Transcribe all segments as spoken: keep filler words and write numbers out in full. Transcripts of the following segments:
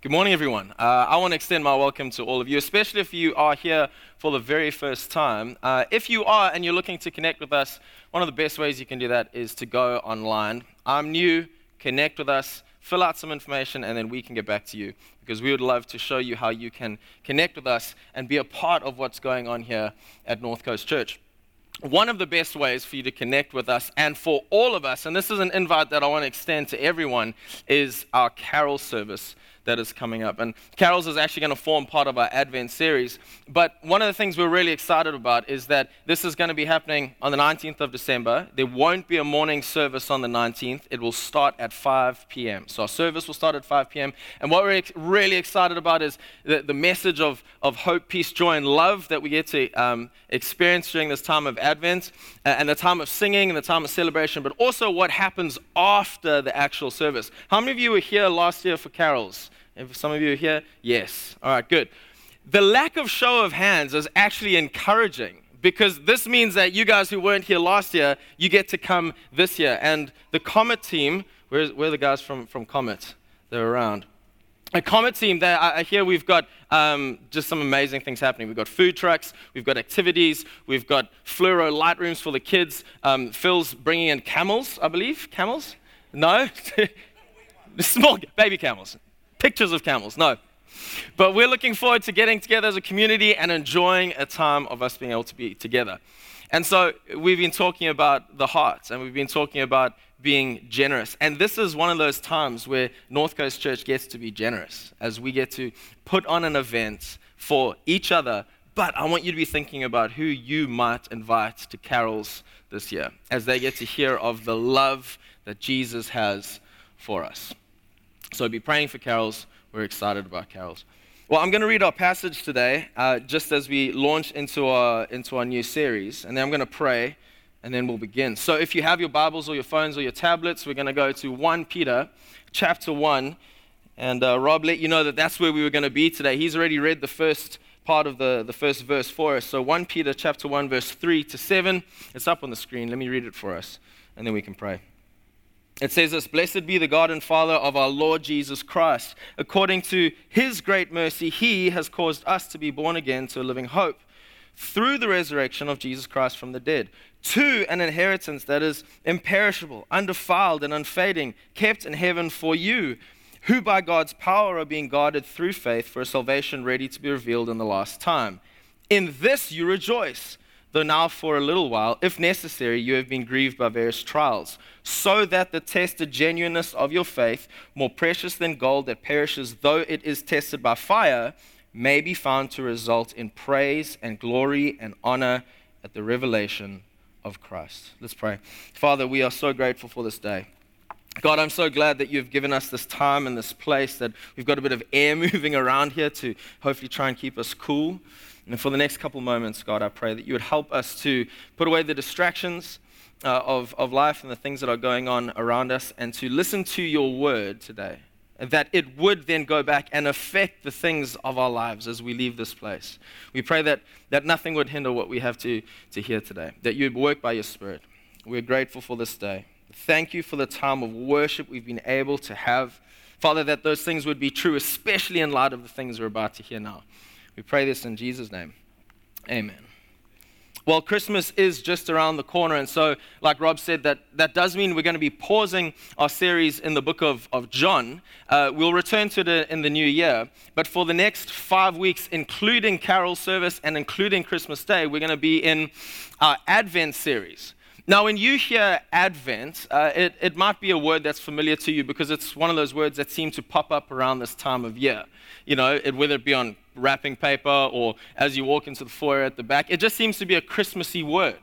Good morning, everyone. Uh, I want to extend my welcome to all of you, especially if you are here for the very first time. Uh, if you are and you're looking to connect with us, one of the best ways you can do that is to go online. I'm new, connect with us, fill out some information, and then we can get back to you because we would love to show you how you can connect with us and be a part of what's going on here at North Coast Church. One of the best ways for you to connect with us and for all of us, and this is an invite that I want to extend to everyone, is our carol service that is coming up. And carols is actually going to form part of our Advent series. But one of the things we're really excited about is that this is going to be happening on the nineteenth of December. There won't be a morning service on the nineteenth. It will start at five p.m. So our service will start at five p.m. And what we're ex- really excited about is the, the message of, of hope, peace, joy, and love that we get to um, experience during this time of Advent uh, and the time of singing and the time of celebration, but also what happens after the actual service. How many of you were here last year for carols? If some of you are here, yes. All right, good. The lack of show of hands is actually encouraging because this means that you guys who weren't here last year, you get to come this year. And the Comet team, where's, where are the guys from, from Comet? They're around. A Comet team, there, I, I hear we've got um, just some amazing things happening. We've got food trucks, we've got activities, we've got fluoro light rooms for the kids. Um, Phil's bringing in camels, I believe. Camels? No? Small baby camels. Pictures of camels, no. But we're looking forward to getting together as a community and enjoying a time of us being able to be together. And so we've been talking about the heart, and we've been talking about being generous. And this is one of those times where North Coast Church gets to be generous, as we get to put on an event for each other. But I want you to be thinking about who you might invite to carols this year, as they get to hear of the love that Jesus has for us. So be praying for carols. We're excited about carols. Well, I'm going to read our passage today, uh, just as we launch into our into our new series, and then I'm going to pray, and then we'll begin. So if you have your Bibles or your phones or your tablets, we're going to go to First Peter chapter one, and uh, Rob let you know that that's where we were going to be today. He's already read the first part of the, the first verse for us. So First Peter chapter one, verse three to seven. It's up on the screen. Let me read it for us, and then we can pray. It says this: "Blessed be the God and Father of our Lord Jesus Christ. According to his great mercy, he has caused us to be born again to a living hope through the resurrection of Jesus Christ from the dead, to an inheritance that is imperishable, undefiled, and unfading, kept in heaven for you, who by God's power are being guarded through faith for a salvation ready to be revealed in the last time. In this you rejoice, though now for a little while, if necessary, you have been grieved by various trials, so that the tested genuineness of your faith, more precious than gold that perishes though it is tested by fire, may be found to result in praise and glory and honor at the revelation of Christ." Let's pray. Father, we are so grateful for this day. God, I'm so glad that you've given us this time and this place, that we've got a bit of air moving around here to hopefully try and keep us cool. And for the next couple moments, God, I pray that you would help us to put away the distractions uh, of, of life and the things that are going on around us, and to listen to your word today, and that it would then go back and affect the things of our lives as we leave this place. We pray that, that nothing would hinder what we have to, to hear today, that you would work by your Spirit. We're grateful for this day. Thank you for the time of worship we've been able to have. Father, that those things would be true, especially in light of the things we're about to hear now. We pray this in Jesus' name. Amen. Well, Christmas is just around the corner, and so, like Rob said, that, that does mean we're going to be pausing our series in the book of, of John. Uh, we'll return to it in the new year, but for the next five weeks, including Carol service and including Christmas Day, we're going to be in our Advent series. Now, when you hear Advent, uh, it, it might be a word that's familiar to you because it's one of those words that seem to pop up around this time of year. You know, it, whether it be on wrapping paper or as you walk into the foyer at the back, it just seems to be a Christmassy word.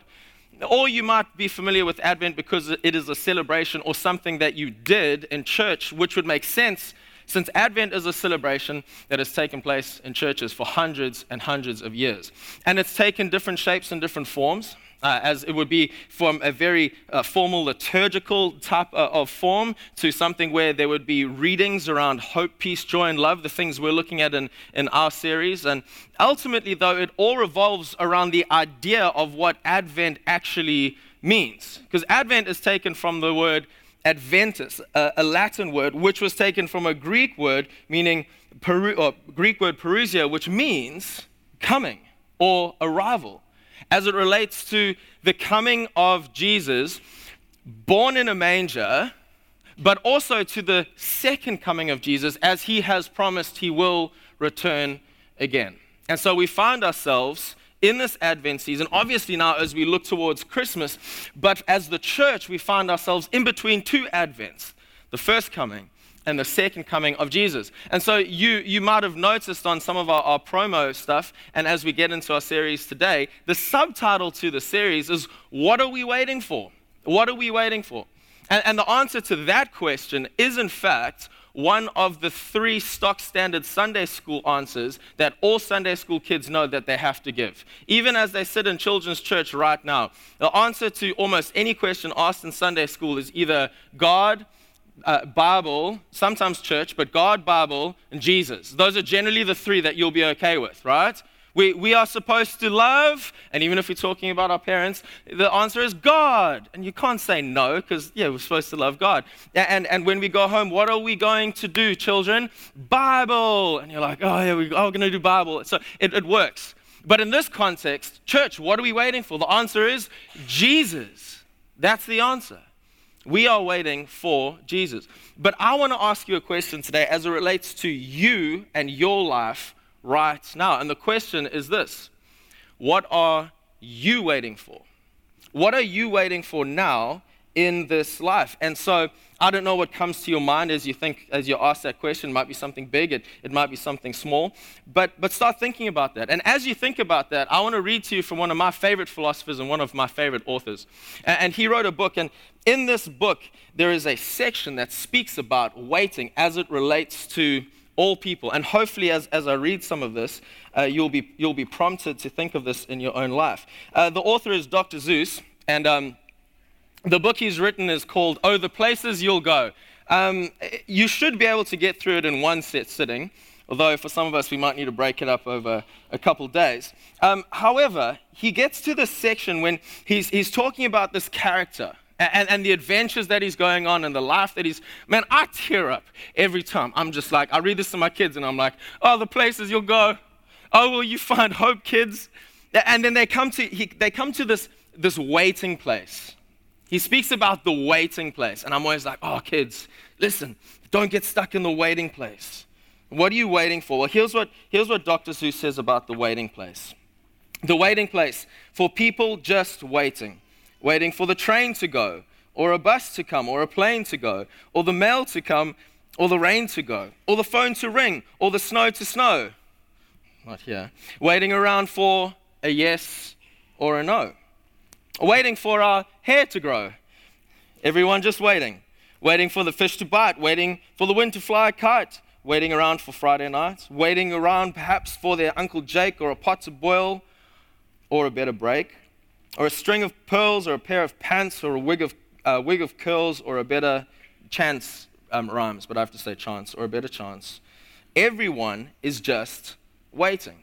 Or you might be familiar with Advent because it is a celebration or something that you did in church, which would make sense since Advent is a celebration that has taken place in churches for hundreds and hundreds of years. And it's taken different shapes and different forms. Uh, as it would be from a very uh, formal liturgical type uh, of form to something where there would be readings around hope, peace, joy, and love, the things we're looking at in, in our series. And ultimately, though, it all revolves around the idea of what Advent actually means. Because Advent is taken from the word Adventus, a, a Latin word, which was taken from a Greek word meaning Peru, or Greek word parousia, which means coming or arrival, as it relates to the coming of Jesus, born in a manger, but also to the second coming of Jesus, as he has promised he will return again. And so we find ourselves in this Advent season, obviously now as we look towards Christmas, but as the church, we find ourselves in between two Advents, the first coming and the second coming of Jesus. And so you you might have noticed on some of our, our promo stuff, and as we get into our series today, the subtitle to the series is, what are we waiting for? What are we waiting for? And, and the answer to that question is, in fact, one of the three stock standard Sunday school answers that all Sunday school kids know that they have to give. Even as they sit in children's church right now, the answer to almost any question asked in Sunday school is either God, uh, Bible, sometimes church, but God, Bible, and Jesus. Those are generally the three that you'll be okay with, right? We, we are supposed to love, and even if we're talking about our parents, the answer is God. And you can't say no, because, yeah, we're supposed to love God. And, and when we go home, what are we going to do, children? Bible. And you're like, oh, yeah, we, oh, we're going to do Bible. So it, it works. But in this context, church, what are we waiting for? The answer is Jesus. That's the answer. We are waiting for Jesus. But I want to ask you a question today as it relates to you and your life right now. And the question is this: what are you waiting for? What are you waiting for now in this life? And so I don't know what comes to your mind as you think, as you ask that question. It might be something big, it, it might be something small, but but start thinking about that. And as you think about that, I want to read to you from one of my favorite philosophers and one of my favorite authors. And, and he wrote a book, and in this book, there is a section that speaks about waiting as it relates to all people. And hopefully as, as I read some of this, uh, you'll be you'll be prompted to think of this in your own life. Uh, the author is Doctor Seuss, and um, the book he's written is called Oh, the Places You'll Go. Um, you should be able to get through it in one set sitting, although for some of us we might need to break it up over a couple days. Um, however, he gets to this section when he's he's talking about this character, And, and the adventures that he's going on and the life that he's, man, I tear up every time. I'm just like, I read this to my kids and I'm like, oh, the places you'll go. Oh, will you find hope, kids? And then they come to, he, they come to this, this waiting place. He speaks about the waiting place. And I'm always like, oh, kids, listen, don't get stuck in the waiting place. What are you waiting for? Well, here's what, here's what Doctor Seuss says about the waiting place. The waiting place for people just waiting. Waiting for the train to go, or a bus to come, or a plane to go, or the mail to come, or the rain to go, or the phone to ring, or the snow to snow. Not here. Waiting around for a yes or a no. Waiting for our hair to grow. Everyone just waiting. Waiting for the fish to bite, waiting for the wind to fly a kite, waiting around for Friday nights, waiting around perhaps for their Uncle Jake, or a pot to boil, or a better break. Or a string of pearls, or a pair of pants, or a wig of uh, wig of curls, or a better chance, um, rhymes, but I have to say chance, or a better chance. Everyone is just waiting.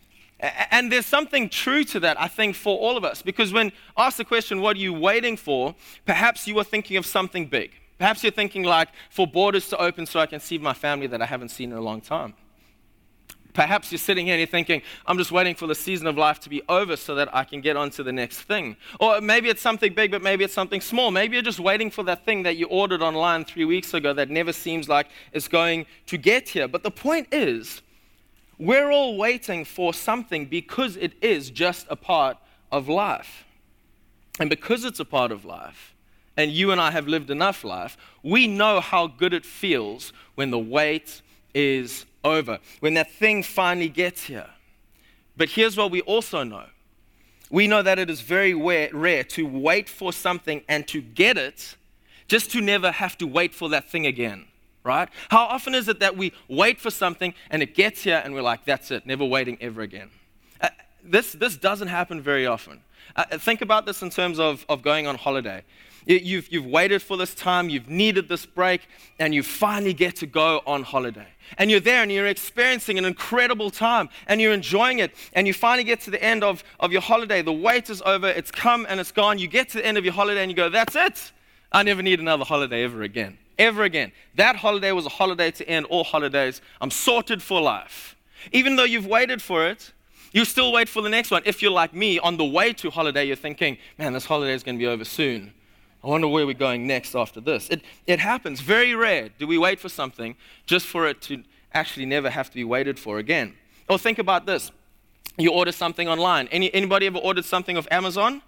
A- and there's something true to that, I think, for all of us. Because when asked the question, what are you waiting for? Perhaps you are thinking of something big. Perhaps you're thinking like, for borders to open so I can see my family that I haven't seen in a long time. Perhaps you're sitting here and you're thinking, I'm just waiting for the season of life to be over so that I can get on to the next thing. Or maybe it's something big, but maybe it's something small. Maybe you're just waiting for that thing that you ordered online three weeks ago that never seems like it's going to get here. But the point is, we're all waiting for something because it is just a part of life. And because it's a part of life, and you and I have lived enough life, we know how good it feels when the wait is over, when that thing finally gets here. But here's what we also know. We know that it is very rare to wait for something and to get it just to never have to wait for that thing again, right? How often is it that we wait for something and it gets here and we're like, that's it, never waiting ever again? Uh, this, this doesn't happen very often. Uh, think about this in terms of, of going on holiday. You've, you've waited for this time, you've needed this break, and you finally get to go on holiday. And you're there and you're experiencing an incredible time and you're enjoying it. And you finally get to the end of, of your holiday. The wait is over, it's come and it's gone. You get to the end of your holiday and you go, that's it. I never need another holiday ever again. Ever again. That holiday was a holiday to end all holidays. I'm sorted for life. Even though you've waited for it, you still wait for the next one. If you're like me, on the way to holiday, you're thinking, man, this holiday is going to be over soon. I wonder where we're going next after this. It, it happens. Very rare do we wait for something just for it to actually never have to be waited for again. Or think about this. You order something online. Any, anybody ever ordered something off Amazon?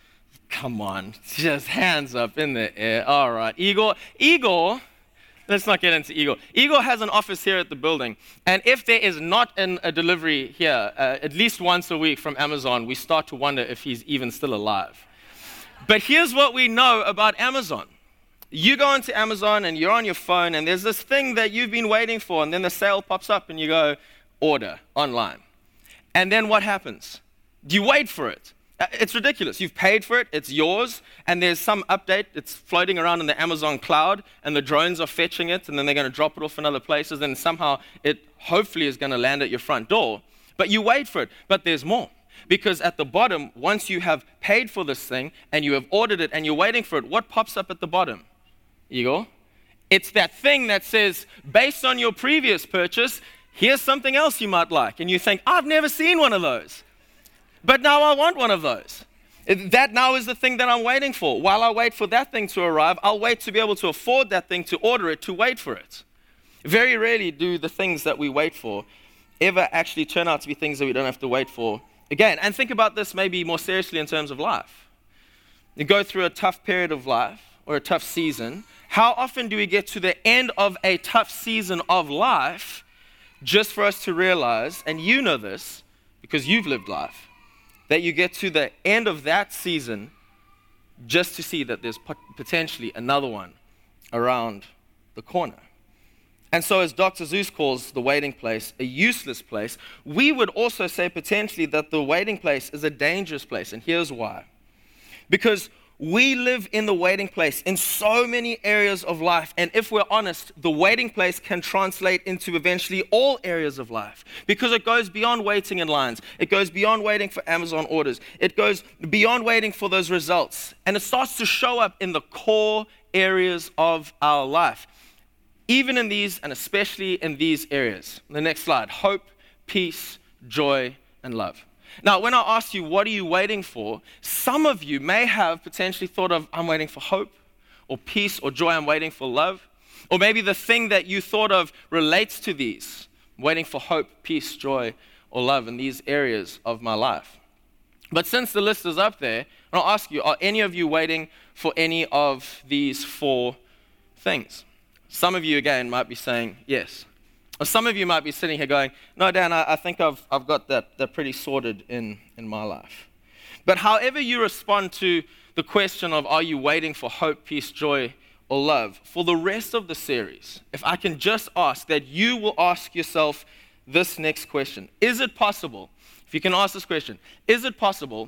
Come on, just hands up in the air. All right, Igor. Igor, let's not get into Igor. Igor has an office here at the building. And if there is not an, a delivery here uh, at least once a week from Amazon, we start to wonder if he's even still alive. But here's what we know about Amazon. You go into Amazon and you're on your phone and there's this thing that you've been waiting for, and then the sale pops up and you go, order online. And then what happens? You wait for it. It's ridiculous. You've paid for it, it's yours, and there's some update. It's floating around in the Amazon cloud, and the drones are fetching it, and then they're going to drop it off in other places, and somehow it hopefully is going to land at your front door. But you wait for it. But there's more. Because at the bottom, once you have paid for this thing, and you have ordered it, and you're waiting for it, what pops up at the bottom? Igor? It's that thing that says, based on your previous purchase, here's something else you might like. And you think, I've never seen one of those. But now I want one of those. That now is the thing that I'm waiting for. While I wait for that thing to arrive, I'll wait to be able to afford that thing, to order it, to wait for it. Very rarely do the things that we wait for ever actually turn out to be things that we don't have to wait for again. And think about this maybe more seriously in terms of life. You go through a tough period of life or a tough season. How often do we get to the end of a tough season of life just for us to realize, and you know this because you've lived life, that you get to the end of that season just to see that there's potentially another one around the corner. And so as Doctor Seuss calls the waiting place a useless place, we would also say potentially that the waiting place is a dangerous place. And here's why. Because we live in the waiting place in so many areas of life. And if we're honest, the waiting place can translate into eventually all areas of life. Because it goes beyond waiting in lines. It goes beyond waiting for Amazon orders. It goes beyond waiting for those results. And it starts to show up in the core areas of our life. Even in these, and especially in these areas. The next slide. Hope, peace, joy, and love. Now, when I ask you, what are you waiting for? Some of you may have potentially thought of, I'm waiting for hope, or peace, or joy, I'm waiting for love. Or maybe the thing that you thought of relates to these. I'm waiting for hope, peace, joy, or love in these areas of my life. But since the list is up there, I'll ask you, are any of you waiting for any of these four things? Some of you, again, might be saying yes. Or some of you might be sitting here going, no, Dan, I, I think I've, I've got that, that pretty sorted in, in my life. But however you respond to the question of are you waiting for hope, peace, joy, or love, for the rest of the series, if I can just ask that you will ask yourself this next question. Is it possible, if you can ask this question, is it possible,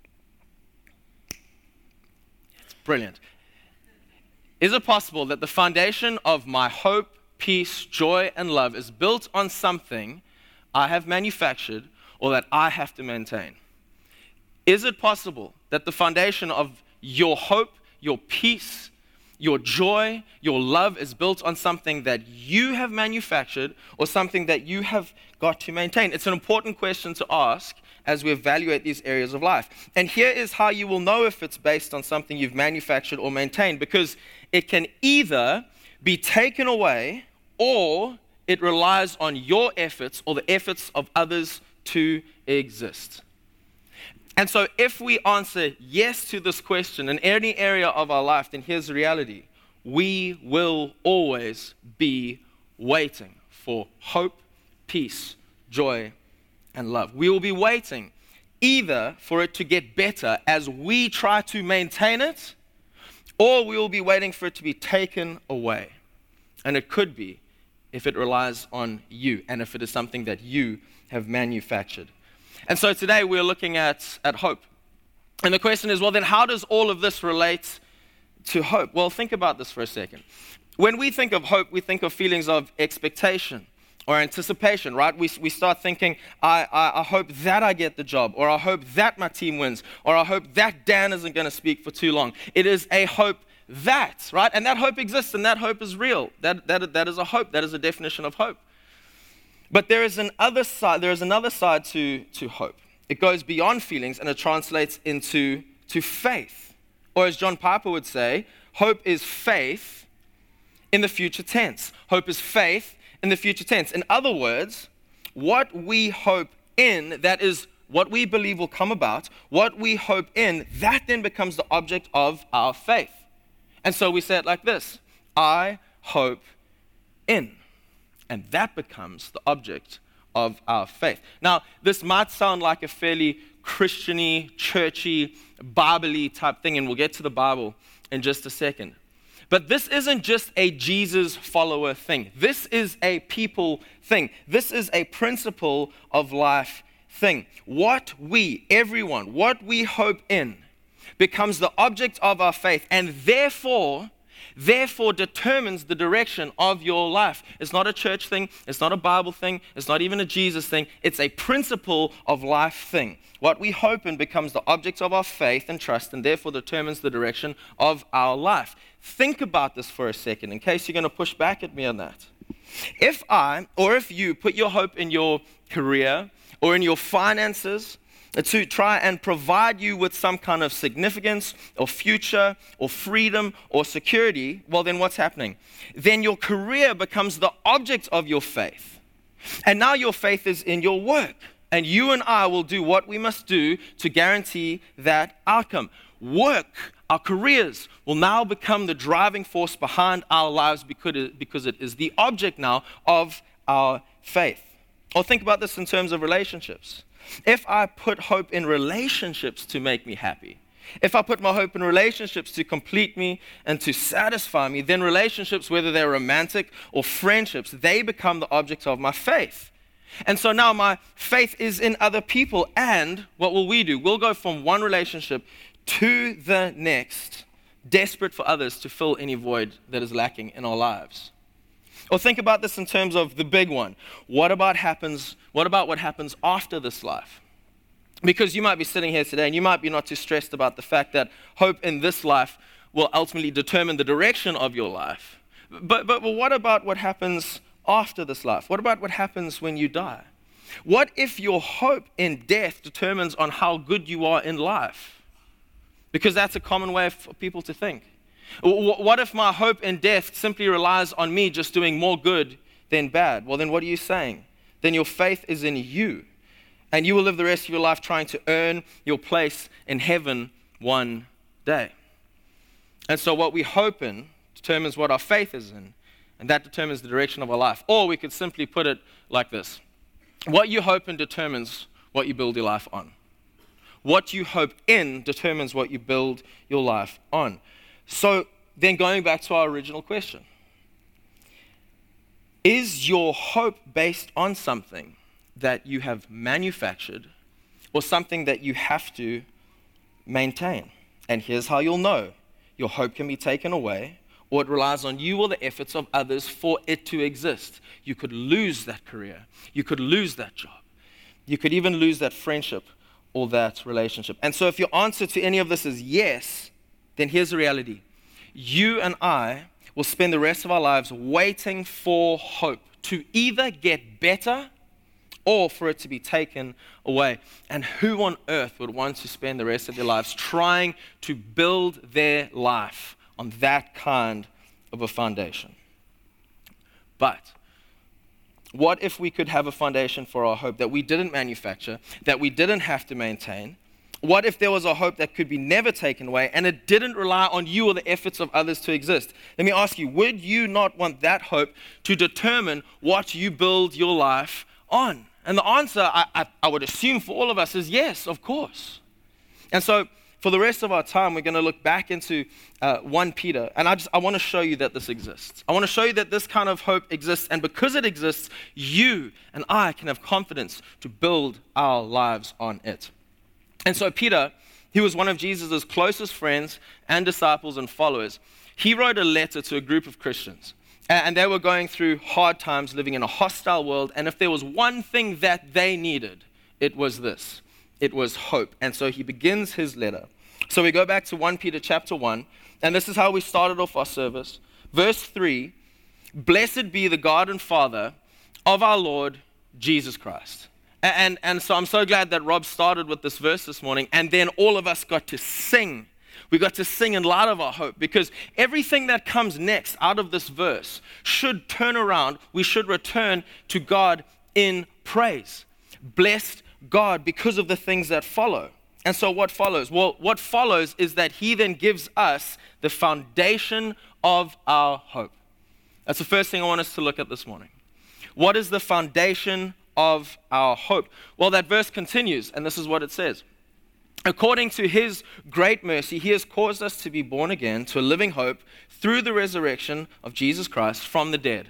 it's brilliant, is it possible that the foundation of my hope, peace, joy, and love is built on something I have manufactured or that I have to maintain? Is it possible that the foundation of your hope, your peace, your joy, your love is built on something that you have manufactured or something that you have got to maintain? It's an important question to ask as we evaluate these areas of life. And here is how you will know if it's based on something you've manufactured or maintained, because it can either be taken away or it relies on your efforts or the efforts of others to exist. And so if we answer yes to this question in any area of our life, then here's the reality. We will always be waiting for hope, peace, joy, and love. We will be waiting either for it to get better as we try to maintain it, or we will be waiting for it to be taken away. And it could be if it relies on you and if it is something that you have manufactured. And so today we're looking at, at hope. And the question is, well, then how does all of this relate to hope? Well, think about this for a second. When we think of hope, we think of feelings of expectation or anticipation, right? We, we start thinking, I, I, I hope that I get the job, or I hope that my team wins, or I hope that Dan isn't going to speak for too long. It is a hope that, right? And that hope exists, and that hope is real. That, that, that is a hope. That is a definition of hope. But there is an other side, there is another side to, to hope. It goes beyond feelings, and it translates into to faith. Or as John Piper would say, hope is faith in the future tense. Hope is faith in the future tense. In other words, what we hope in, that is what we believe will come about, what we hope in, that then becomes the object of our faith. And so we say it like this: I hope in. And that becomes the object of our faith. Now, this might sound like a fairly Christian-y, churchy, Bible-y type thing, and we'll get to the Bible in just a second. But this isn't just a Jesus follower thing. This is a people thing. This is a principle of life thing. What we, everyone, what we hope in becomes the object of our faith, and therefore, therefore determines the direction of your life. It's not a church thing. It's not a Bible thing. It's not even a Jesus thing. It's a principle of life thing. What we hope in becomes the object of our faith and trust, and therefore determines the direction of our life. Think about this for a second, in case you're going to push back at me on that. If I, or if you, put your hope in your career or in your finances to try and provide you with some kind of significance or future or freedom or security, well, then what's happening? Then your career becomes the object of your faith. And now your faith is in your work. And you and I will do what we must do to guarantee that outcome. Work, our careers, will now become the driving force behind our lives because it, because it is the object now of our faith. Or think about this in terms of relationships. If I put hope in relationships to make me happy, if I put my hope in relationships to complete me and to satisfy me, then relationships, whether they're romantic or friendships, they become the object of my faith. And so now my faith is in other people, and what will we do? We'll go from one relationship to the next, desperate for others to fill any void that is lacking in our lives. Or think about this in terms of the big one. What about happens? What about what happens after this life? Because you might be sitting here today and you might be not too stressed about the fact that hope in this life will ultimately determine the direction of your life. But, but, but what about what happens after this life? What about what happens when you die? What if your hope in death determines on how good you are in life? Because that's a common way for people to think. What if my hope in death simply relies on me just doing more good than bad? Well, then what are you saying? Then your faith is in you. And you will live the rest of your life trying to earn your place in heaven one day. And so what we hope in determines what our faith is in. And that determines the direction of our life. Or we could simply put it like this. What you hope in determines what you build your life on. What you hope in determines what you build your life on. So then going back to our original question. Is your hope based on something that you have manufactured or something that you have to maintain? And here's how you'll know. Your hope can be taken away, or it relies on you or the efforts of others for it to exist. You could lose that career. You could lose that job. You could even lose that friendship or that relationship. And so if your answer to any of this is yes, then here's the reality. You and I will spend the rest of our lives waiting for hope to either get better or for it to be taken away. And who on earth would want to spend the rest of their lives trying to build their life on that kind of a foundation? But what if we could have a foundation for our hope that we didn't manufacture, that we didn't have to maintain? What if there was a hope that could be never taken away and it didn't rely on you or the efforts of others to exist? Let me ask you, would you not want that hope to determine what you build your life on? And the answer, I, I, I would assume for all of us, is yes, of course. And so for the rest of our time, we're going to look back into uh, First Peter, and I just I want to show you that this exists. I want to show you that this kind of hope exists, and because it exists, you and I can have confidence to build our lives on it. And so Peter, he was one of Jesus' closest friends and disciples and followers. He wrote a letter to a group of Christians, and they were going through hard times, living in a hostile world, and if there was one thing that they needed, it was this. It was hope. And so he begins his letter. So we go back to First Peter chapter one, And this is how we started off our service. Verse three, blessed be the God and Father of our Lord Jesus Christ. And, and so I'm so glad that Rob started with this verse this morning, and then all of us got to sing. We got to sing in light of our hope, because everything that comes next out of this verse should turn around. We should return to God in praise. Blessed God because of the things that follow. And so what follows? Well, what follows is that he then gives us the foundation of our hope. That's the first thing I want us to look at this morning. What is the foundation of our hope? Well, that verse continues, and this is what it says. According to his great mercy, he has caused us to be born again to a living hope through the resurrection of Jesus Christ from the dead.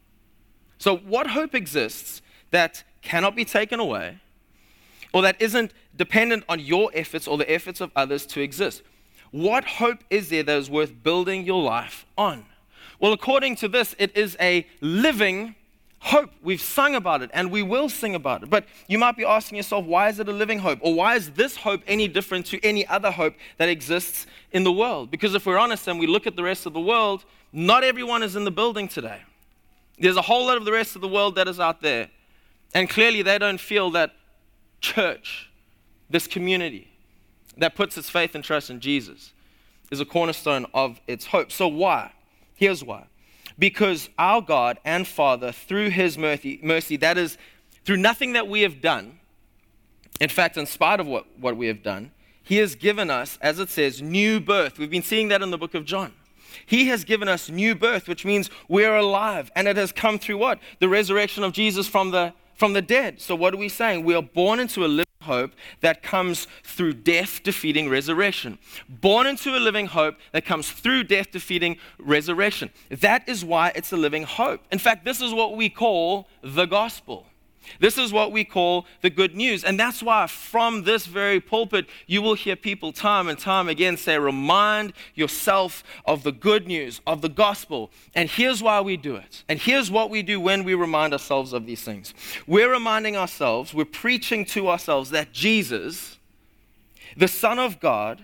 So what hope exists that cannot be taken away, or that isn't dependent on your efforts or the efforts of others to exist? What hope is there that is worth building your life on? Well, according to this, it is a living hope. We've sung about it, and we will sing about it. But you might be asking yourself, why is it a living hope? Or why is this hope any different to any other hope that exists in the world? Because if we're honest and we look at the rest of the world, not everyone is in the building today. There's a whole lot of the rest of the world that is out there. And clearly they don't feel that church, this community that puts its faith and trust in Jesus, is a cornerstone of its hope. So why? Here's why. Because our God and Father, through his mercy, mercy, that is, through nothing that we have done, in fact, in spite of what, what we have done, he has given us, as it says, new birth. We've been seeing that in the book of John. He has given us new birth, which means we're alive, and it has come through what? The resurrection of Jesus from the, from the dead. So what are we saying? We are born into a living hope that comes through death defeating resurrection. Born into a living hope that comes through death defeating resurrection. That is why it's a living hope. In fact, this is what we call the gospel. This is what we call the good news. And that's why from this very pulpit, you will hear people time and time again say, remind yourself of the good news, of the gospel. And here's why we do it. And here's what we do when we remind ourselves of these things. We're reminding ourselves, we're preaching to ourselves that Jesus, the Son of God,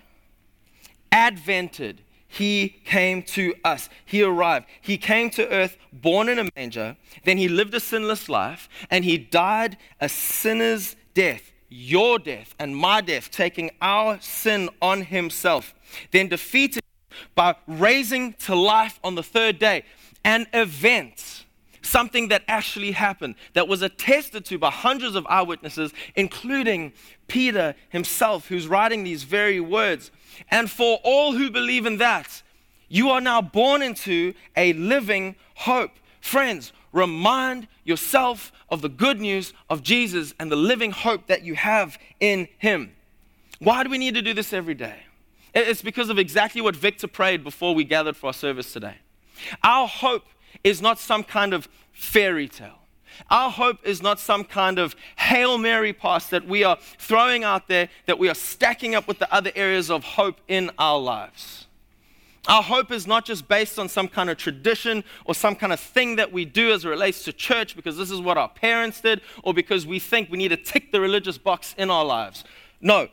advented. He came to us. He arrived. He came to earth, born in a manger. Then he lived a sinless life, and he died a sinner's death, your death and my death, taking our sin on himself. Then defeated by raising to life on the third day. An event, something that actually happened, that was attested to by hundreds of eyewitnesses, including Peter himself, who's writing these very words. And for all who believe in that, you are now born into a living hope. Friends, remind yourself of the good news of Jesus and the living hope that you have in him. Why do we need to do this every day? It's because of exactly what Victor prayed before we gathered for our service today. Our hope is not some kind of fairy tale. Our hope is not some kind of Hail Mary pass that we are throwing out there, that we are stacking up with the other areas of hope in our lives. Our hope is not just based on some kind of tradition or some kind of thing that we do as it relates to church because this is what our parents did or because we think we need to tick the religious box in our lives. No,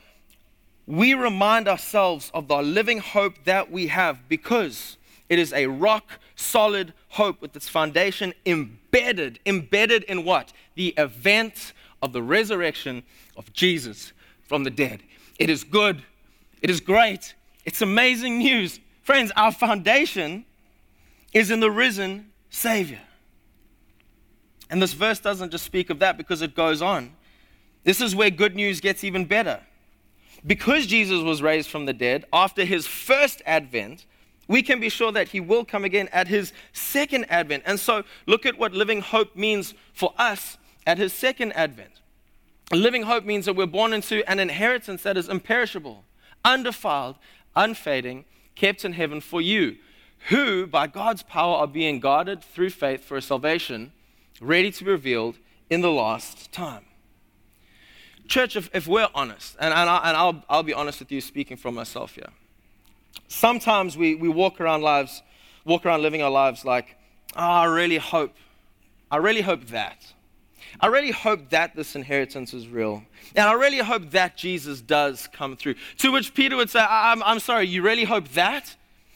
we remind ourselves of the living hope that we have because it is a rock solid hope with its foundation embedded, embedded in what? The event of the resurrection of Jesus from the dead. It is good. It is great. It's amazing news. Friends, our foundation is in the risen Savior. And this verse doesn't just speak of that because it goes on. This is where good news gets even better. Because Jesus was raised from the dead after his first advent, we can be sure that he will come again at his second advent. And so look at what living hope means for us at his second advent. Living hope means that we're born into an inheritance that is imperishable, undefiled, unfading, kept in heaven for you, who by God's power are being guarded through faith for a salvation ready to be revealed in the last time. Church, if, if we're honest, and, and, I, and I'll, I'll be honest with you speaking from myself here. Sometimes we, we walk around lives, walk around living our lives like, oh, I really hope, I really hope that. I really hope that this inheritance is real. And I really hope that Jesus does come through. To which Peter would say, I'm, I'm sorry, you really hope that?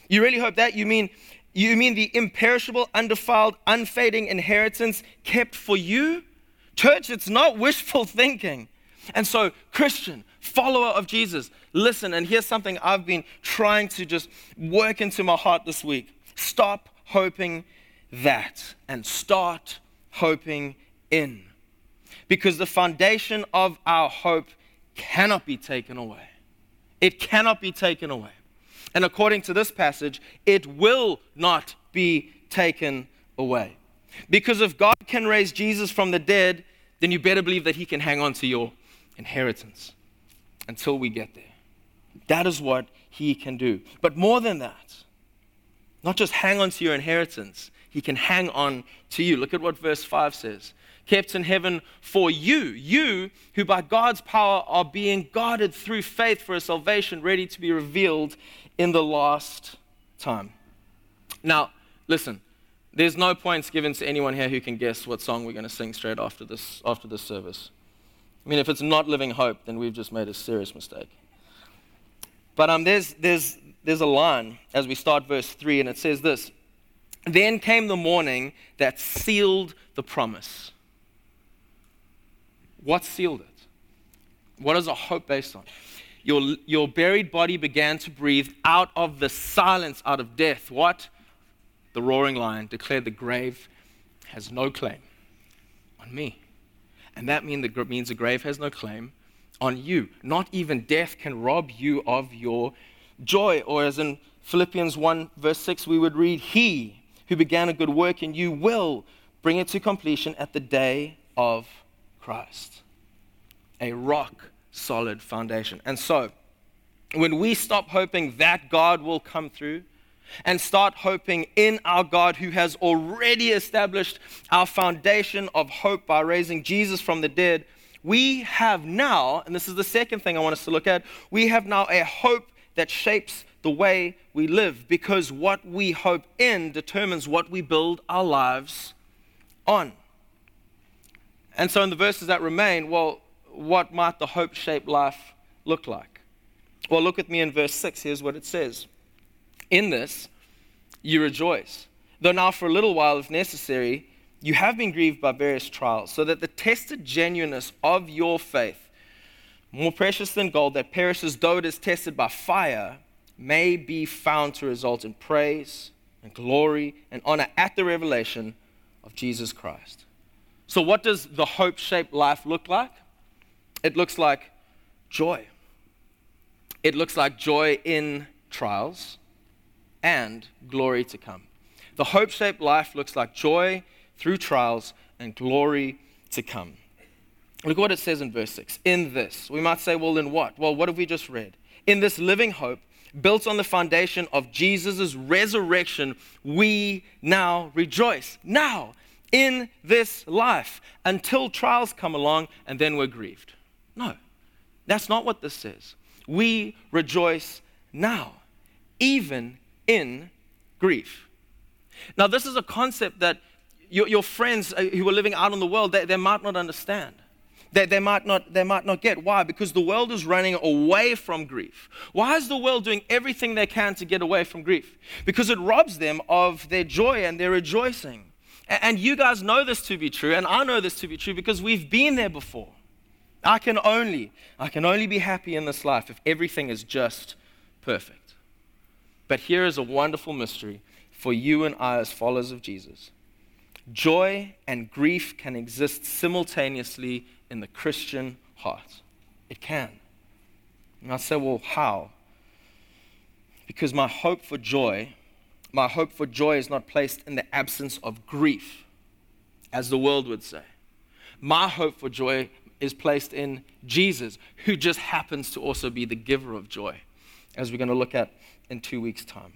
You really hope that? You mean, you mean the imperishable, undefiled, unfading inheritance kept for you? Church, it's not wishful thinking. And so, Christian, follower of Jesus, listen, and here's something I've been trying to just work into my heart this week. Stop hoping that and start hoping in. Because the foundation of our hope cannot be taken away. It cannot be taken away. And according to this passage, it will not be taken away. Because if God can raise Jesus from the dead, then you better believe that he can hang on to your inheritance until we get there. That is what he can do. But more than that, not just hang on to your inheritance, he can hang on to you. Look at what verse five says. Kept in heaven for you, you who by God's power are being guarded through faith for a salvation ready to be revealed in the last time. Now, listen, there's no points given to anyone here who can guess what song we're going to sing straight after this, after this service. I mean, if it's not Living Hope, then we've just made a serious mistake. But um, there's, there's, there's a line as we start verse three, and it says this: Then came the morning that sealed the promise. What sealed it? What is a hope based on? Your, your buried body began to breathe out of the silence, out of death. What? The roaring lion declared the grave has no claim on me. And that mean the, means the grave has no claim on you. Not even death can rob you of your joy. Or as in Philippians one verse six, we would read, He who began a good work in you will bring it to completion at the day of Christ. A rock solid foundation. And so, when we stop hoping that God will come through and start hoping in our God who has already established our foundation of hope by raising Jesus from the dead, we have now, and this is the second thing I want us to look at, we have now a hope that shapes the way we live, because what we hope in determines what we build our lives on. And so in the verses that remain, well, what might the hope-shaped life look like? Well, look with me in verse six. Here's what it says. In this, you rejoice, though now for a little while, if necessary, you have been grieved by various trials, so that the tested genuineness of your faith, more precious than gold that perishes though it is tested by fire, may be found to result in praise and glory and honor at the revelation of Jesus Christ. So what does the hope-shaped life look like? It looks like joy. It looks like joy in trials and glory to come. The hope-shaped life looks like joy through trials and glory to come. Look what it says in verse six. In this, we might say, well, in what? Well, what have we just read? In this living hope, built on the foundation of Jesus' resurrection, we now rejoice. Now, in this life, until trials come along and then we're grieved. No, that's not what this says. We rejoice now, even in grief. Now, this is a concept that your, your friends who are living out in the world, they, they might not understand. They, they, might not, they might not get. Why? Because the world is running away from grief. Why is the world doing everything they can to get away from grief? Because it robs them of their joy and their rejoicing. And, and you guys know this to be true, and I know this to be true because we've been there before. I can only, I can only be happy in this life if everything is just perfect. But here is a wonderful mystery for you and I as followers of Jesus. Joy and grief can exist simultaneously in the Christian heart. It can. And I say, well, how? Because my hope for joy, my hope for joy is not placed in the absence of grief, as the world would say. My hope for joy is placed in Jesus, who just happens to also be the giver of joy, as we're going to look at in two weeks' time.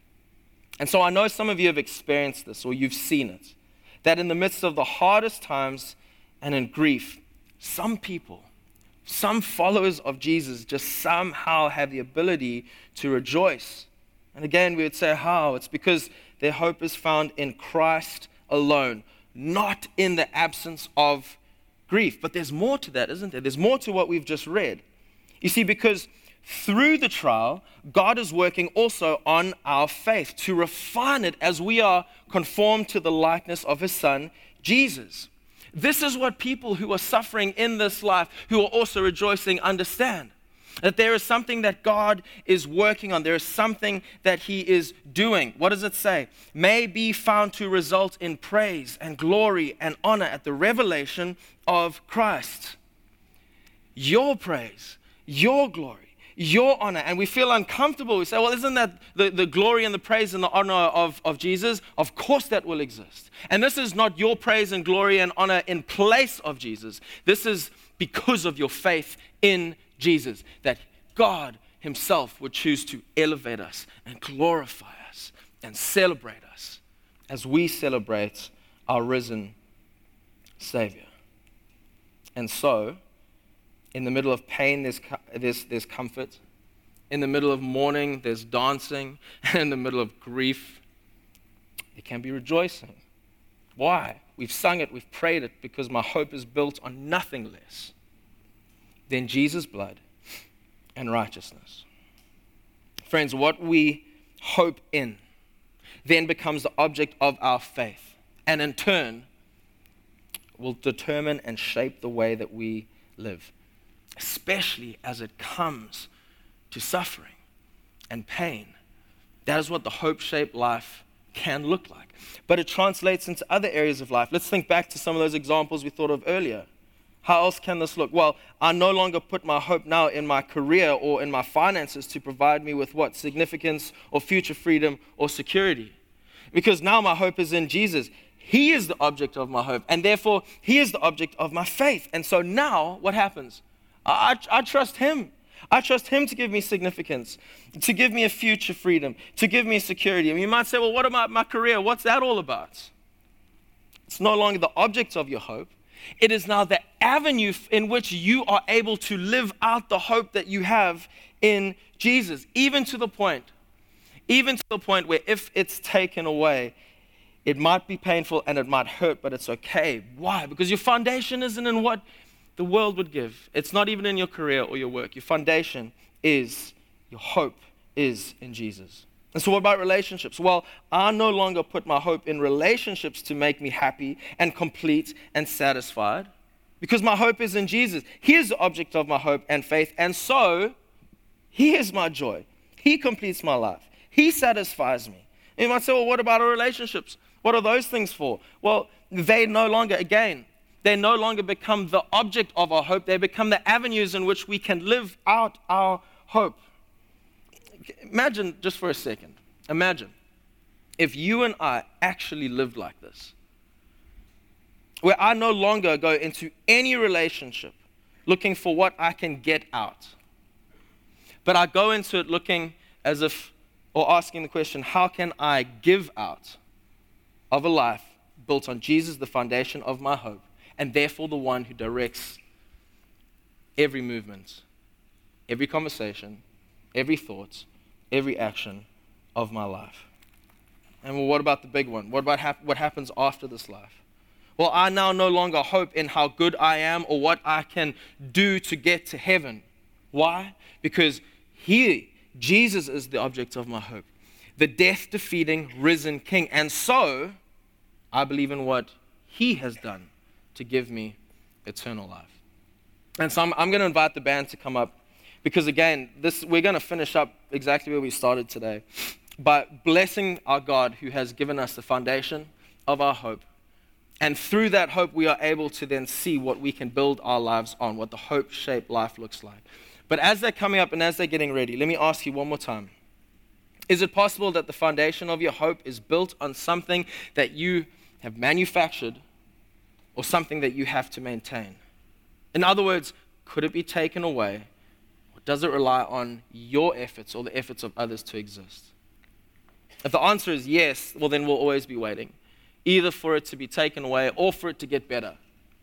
And so I know some of you have experienced this, or you've seen it, that in the midst of the hardest times and in grief, some people, some followers of Jesus just somehow have the ability to rejoice. And again, we would say how? It's because their hope is found in Christ alone, not in the absence of grief. But there's more to that, isn't there? There's more to what we've just read. You see, because through the trial, God is working also on our faith to refine it as we are conformed to the likeness of his Son, Jesus. This is what people who are suffering in this life, who are also rejoicing, understand. That there is something that God is working on. There is something that he is doing. What does it say? May be found to result in praise and glory and honor at the revelation of Christ. Your praise, your glory, your honor. And we feel uncomfortable. We say, well, isn't that the, the glory and the praise and the honor of, of Jesus? Of course that will exist. And this is not your praise and glory and honor in place of Jesus. This is because of your faith in Jesus, that God himself would choose to elevate us and glorify us and celebrate us as we celebrate our risen Savior. And so, in the middle of pain, there's, there's, there's comfort. In the middle of mourning, there's dancing. And in the middle of grief, there can be rejoicing. Why? We've sung it, we've prayed it, because my hope is built on nothing less than Jesus' blood and righteousness. Friends, what we hope in then becomes the object of our faith, and in turn will determine and shape the way that we live, especially as it comes to suffering and pain. That is what the hope-shaped life can look like. But it translates into other areas of life. Let's think back to some of those examples we thought of earlier. How else can this look? Well, I no longer put my hope now in my career or in my finances to provide me with what? Significance or future freedom or security. Because now my hope is in Jesus. He is the object of my hope, and therefore he is the object of my faith. And so now what happens? I, I, I trust him. I trust him to give me significance, to give me a future freedom, to give me security. And you might say, well, what about my career? What's that all about? It's no longer the object of your hope. It is now the avenue in which you are able to live out the hope that you have in Jesus, even to the point, even to the point where if it's taken away, it might be painful and it might hurt, but it's okay. Why? Because your foundation isn't in what the world would give. It's not even in your career or your work. Your foundation is, your hope is in Jesus. And so what about relationships? Well, I no longer put my hope in relationships to make me happy and complete and satisfied, because my hope is in Jesus. He is the object of my hope and faith, and so he is my joy. He completes my life. He satisfies me. And you might say, well, what about our relationships? What are those things for? Well, they no longer, again, they no longer become the object of our hope. They become the avenues in which we can live out our hope. Imagine just for a second, imagine if you and I actually lived like this, where I no longer go into any relationship looking for what I can get out, but I go into it looking as if, or asking the question, how can I give out of a life built on Jesus, the foundation of my hope, and therefore the one who directs every movement, every conversation, every thought, every action of my life. And well, what about the big one? What about hap- what happens after this life? Well, I now no longer hope in how good I am or what I can do to get to heaven. Why? Because He, Jesus, is the object of my hope, the death-defeating, risen King. And so, I believe in what He has done to give me eternal life. And so I'm, I'm going to invite the band to come up, because again, this we're going to finish up exactly where we started today, by blessing our God who has given us the foundation of our hope. And through that hope, we are able to then see what we can build our lives on, what the hope-shaped life looks like. But as they're coming up and as they're getting ready, let me ask you one more time. Is it possible that the foundation of your hope is built on something that you have manufactured or something that you have to maintain? In other words, could it be taken away? Or does it rely on your efforts or the efforts of others to exist? If the answer is yes, well then we'll always be waiting, either for it to be taken away or for it to get better.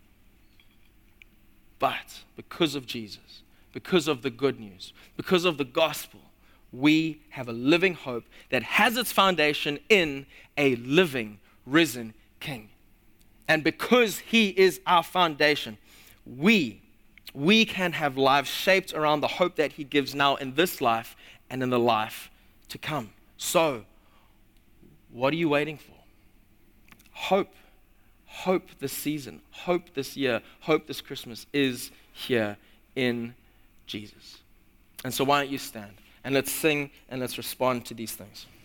But because of Jesus, because of the good news, because of the gospel, we have a living hope that has its foundation in a living, risen King. And because He is our foundation, we we can have lives shaped around the hope that he gives now in this life and in the life to come. So, what are you waiting for? Hope. Hope this season. Hope this year. Hope this Christmas is here in Jesus. And so why don't you stand and let's sing and let's respond to these things.